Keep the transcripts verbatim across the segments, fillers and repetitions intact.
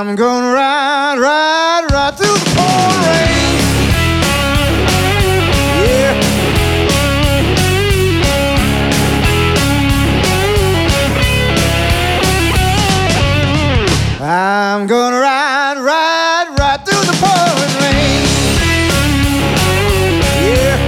I'm gonna ride, ride, ride through the pouring rain. Yeah. I'm gonna ride, ride, ride through the pouring rain. Yeah.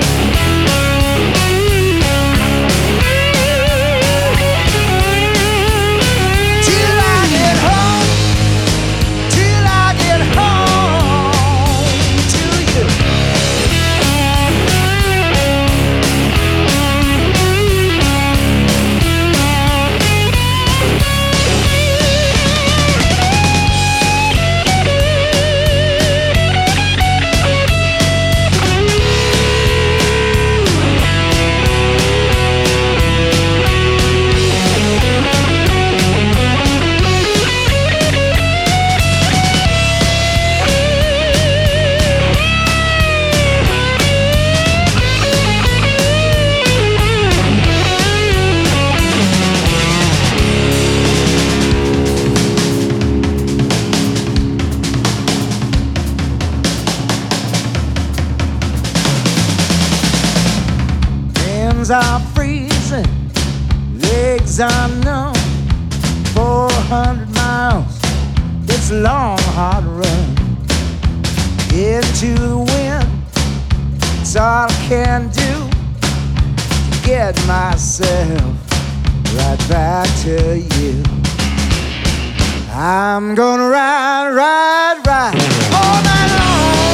Till I get home, till I get home to you. Hands are freezing, legs are numb. Four hundred miles, it's a long, hard run. Get to the wind, it's all I can do to get myself right back to you. I'm gonna ride, ride, ride all night long.